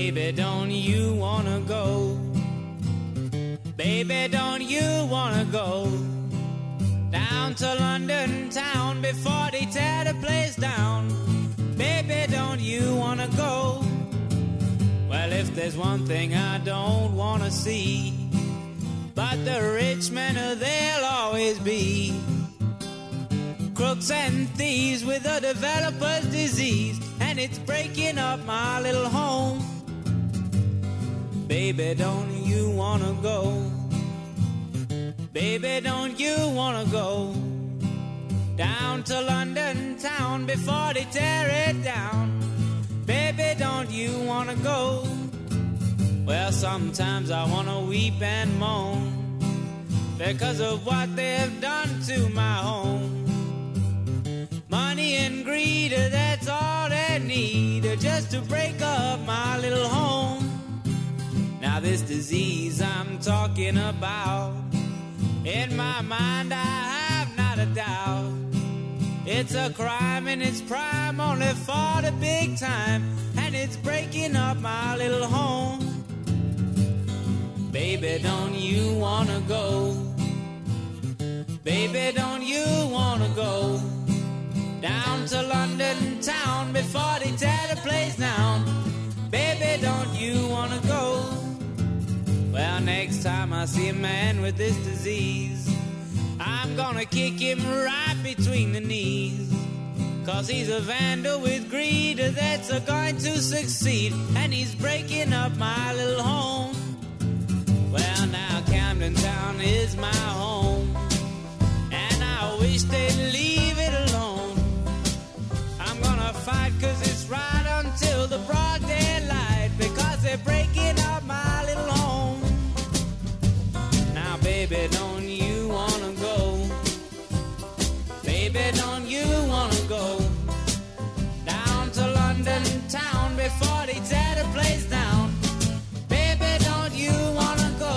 Baby, don't you wanna go? Baby, don't you wanna go down to London town before they tear the place down? Baby, don't you wanna go? Well, if there's one thing I don't wanna see, but the rich men, they'll always be crooks and thieves with a developer's disease, and it's breaking up my little home. Baby, don't you wanna go? Baby, don't you wanna go down to London town before they tear it down? Baby, don't you wanna go? Well, sometimes I wanna weep and moan because of what they've done to my home. Money and greed, that's all they need just to break up my little home. Now this disease I'm talking about, in my mind I have not a doubt. It's a crime in its prime, only for the big time, and it's breaking up my little home. Baby, don't you wanna go? Baby, don't you wanna go down to London town before they tear the place down? Baby, don't you wanna go? Well, next time I see a man with this disease, I'm gonna kick him right between the knees. 'Cause he's a vandal with greed that's going to succeed, and he's breaking up my little home. Well, now Camden Town is my home, and I wish they'd leave it alone. I'm gonna fight 'cause it's right until the broad daylight, because they're breaking up my little home. Now, baby, don't you wanna go? Baby, don't you wanna go down to London town before they tear the place down? Baby, don't you wanna go?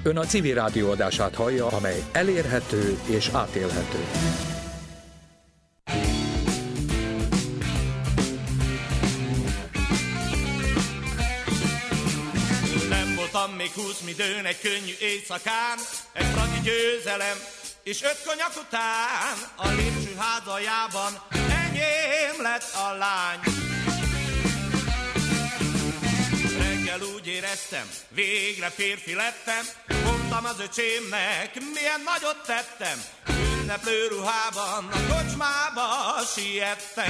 Ön a Civil Rádió adását hallja, amely elérhető és átélhető. Nem voltam még 20 midőn egy könnyű éjszakán, egy fradi győzelem és 5 konyak után a lépcsőház aljában enyém lett a lány. Reggel úgy éreztem, végre férfi lettem, mondtam az öcsémnek, milyen nagyot tettem, ünneplő ruhában a kocsmába siettem.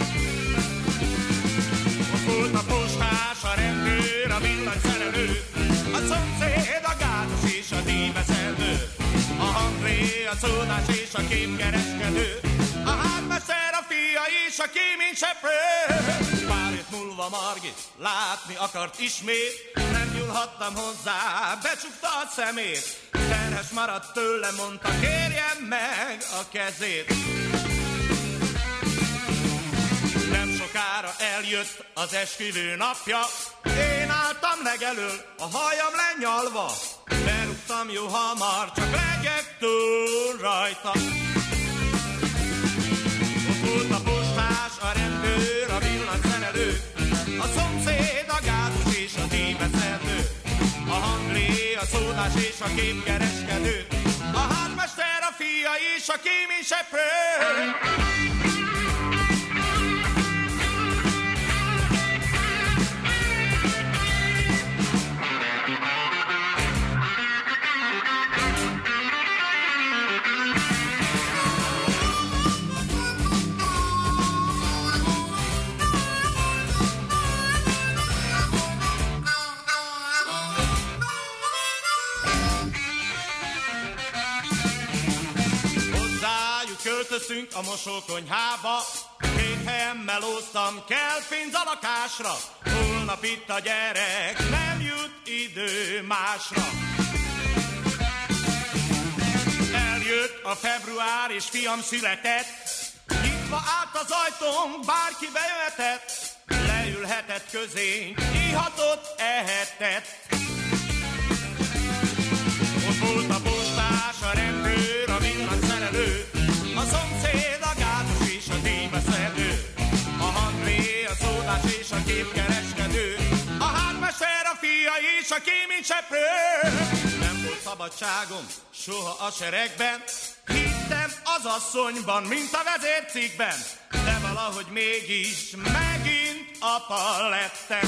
Ott volt a postás, a rendőr, a villanyszerelő, a szomszéd, a gátos és a díjbeszedő, a hangré, a szódás és a képkereskedő, a házmester, a fia és a kéményseprő. Pár év múlva Margit látni akart ismét, nem nyúlhattam hozzá, becsukta a szemét. Terhes maradt tőle, mondta, kérjem meg a kezét. Nem sokára eljött az esküvő napja, én álltam legelől, a hajam lenyalva, berúgtam jó hamar, csak legyek túl rajta. Ott volt a postás, a rendőr, a villanyszerelő, a szomszéd, a gázos és a díjbeszedő, a hanglé, a szódás és a képkereskedő, a házmester, a fia és a kéményseprő. Költöztünk a mosókonyhába, 2 helyen melóztam, kell pénz a lakásra, holnap itt a gyerek, nem jut idő másra. Eljött a február és fiam született, nyitva állt az ajtón, bárki bejöhetett, leülhetett közénk, ihatott, ehetett. Ott volt a postás, a rendőr, a villanyszerelő, a szomszéd, a gátos és a díjbeszedő, a hanglé, a szódás és a képkereskedő, a házmester, a fia és a kéményseprő. Nem volt szabadságom soha a seregben, hittem az asszonyban, mint a vezércikkben, de valahogy mégis megint apa lettem.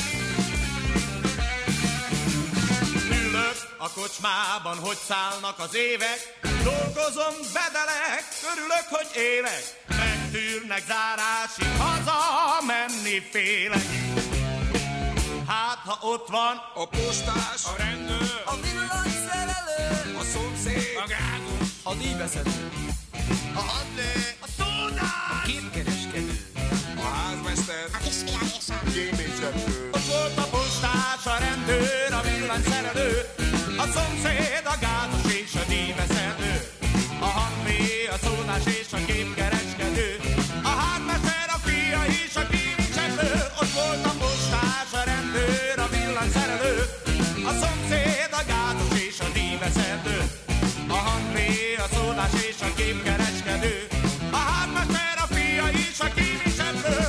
Ülök a kocsmában, hogy szállnak az évek, dolgozom, bedelek, örülök, hogy élek, megtűrnek zárásig, haza menni félek. Hát, ha ott van a postás, a rendőr, a villanyszerelő, a szomszéd, a gágos, a díjbeszedő, a hadlé, a szódás, a képkereskedő, a házmester, a kisfia és a kéményseprő. ott volt a postás, a rendőr, a villanyszerelő, a szomszéd, a gátos és a díjbeszedő, a hanglé, a szódás és a képkereskedő, a házmester, a fia és a kéményseprő. Ott volt a postás, a rendőr, a villanyszerelő, a szomszéd, a gátos és a díjbeszedő, a hanglé, a szódás és a képkereskedő, a házmester, a fia és a kéményseprő.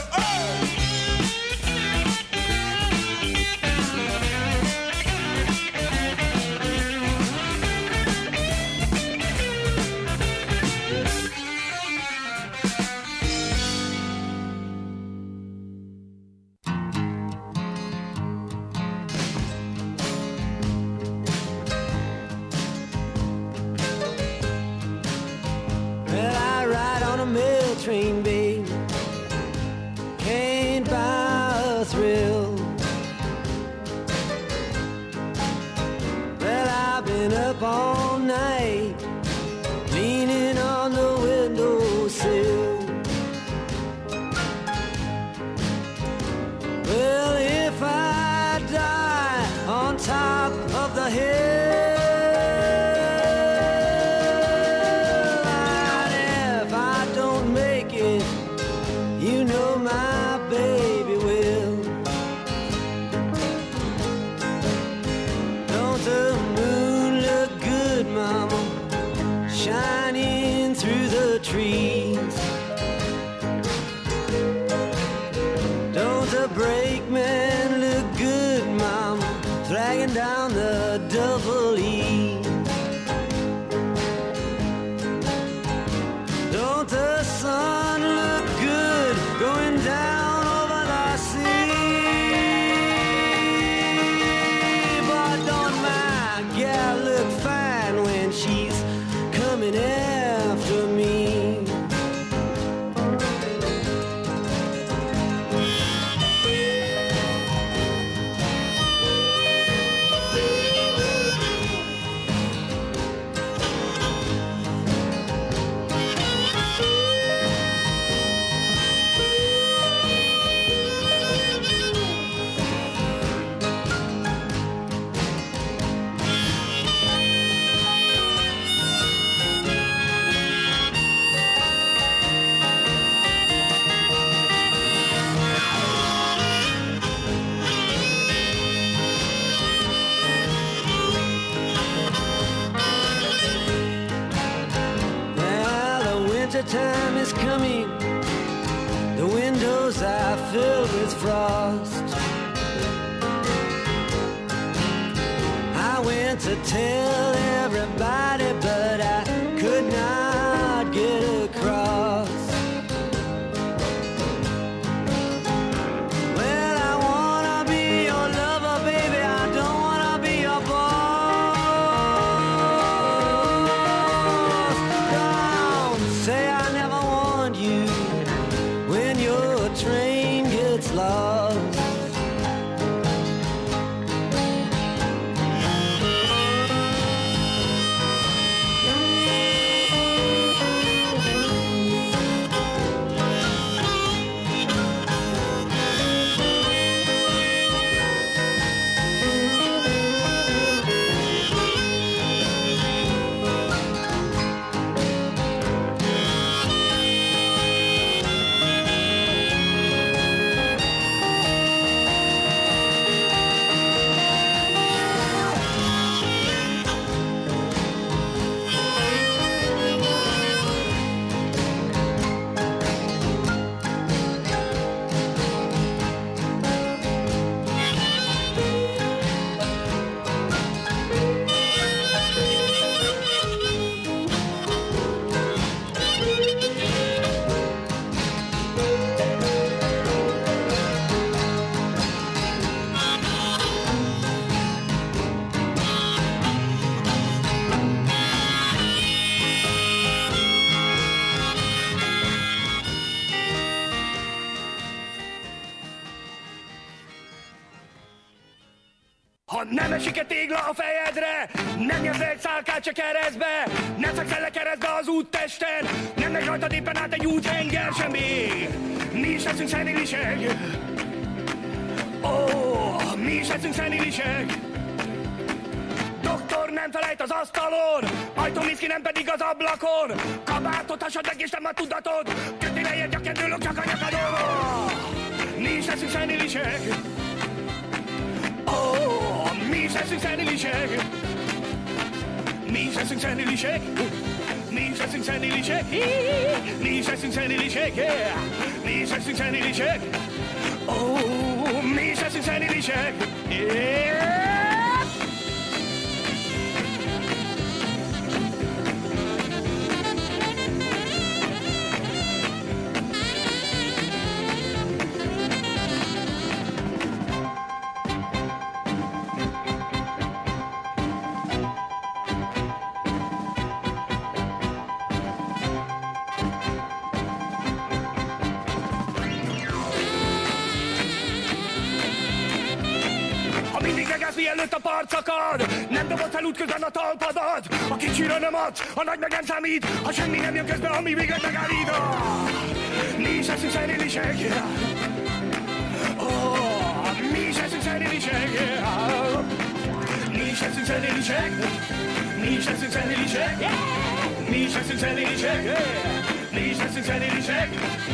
Train, babe, can't buy a thrill. Well, I've been up all night, leaning on the windowsill. Well, if I die on top of the hill, look going down the double E. Don't the sun look good going down over the sea? But don't my gal look fine when she's coming after me? Time is coming, the windows are filled with frost. I went to tell everybody, but I could not get across. Well, I wanna be your lover, baby, I don't wanna be your boss. Don't say I never warned you when your train gets lost. Ha nem esik-e tégla a fejedre, nem jössz egy szálkácsa keresztbe, nem fekszel le keresztbe az úttesten, nem megy rajtad éppen át egy úthenger sem még. Mi is leszünk szenilisek, mi is leszünk szenilisek. Doktor nem felejt az asztalon, ajtómiszki nem pedig az ablakon. Kabátot hasad meg és nem a tudatod, köti lejjed a kendőlök csak a nyakadon. Mi is leszünk szenilisek, mi is leszünk szenilisek. Mi is leszünk szenilisek, mi is leszünk szenilisek, mi is leszünk szenilisek, mi is leszünk szenilisek, mi is leszünk szenilisek. Mielőtt a part szakad, nem dobod fel útközben a talpadat. A kicsire nem adsz, a nagy meg nem számít, ha semmi nem jön közben, ami végleg megállít. Mi is leszünk szenilisek, mi is leszünk szenilisek, mi is leszünk szenilisek, mi is leszünk szenilisek, mi is leszünk szenilisek, mi is leszünk szenilisek,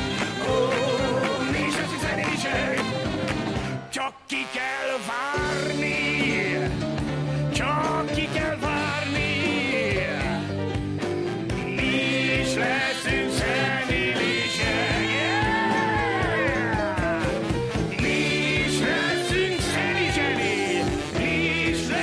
mi is leszünk szenilisek. Csak ki kell várni, csak ki kell várni, mi is leszünk szenilisek, mi is leszünk szenilisek, mi is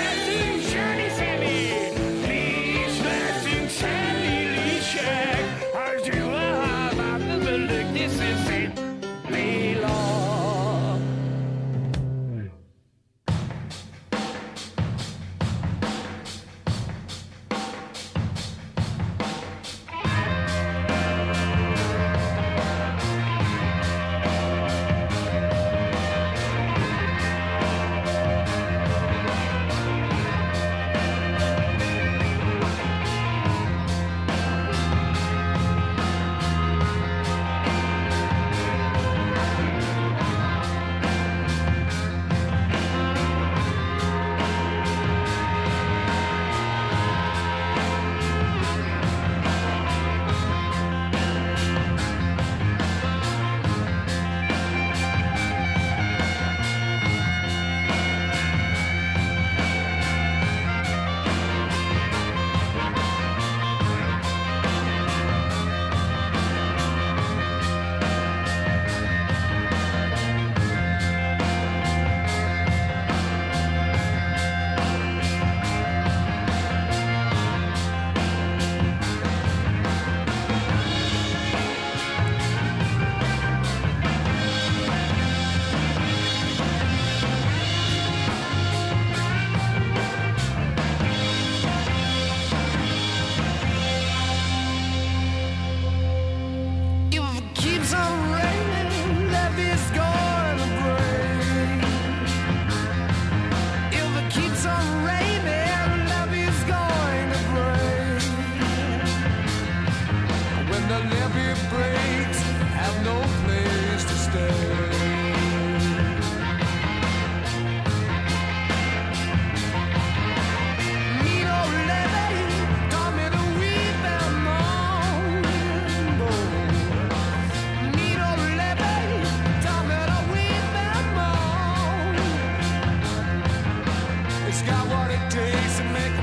place and make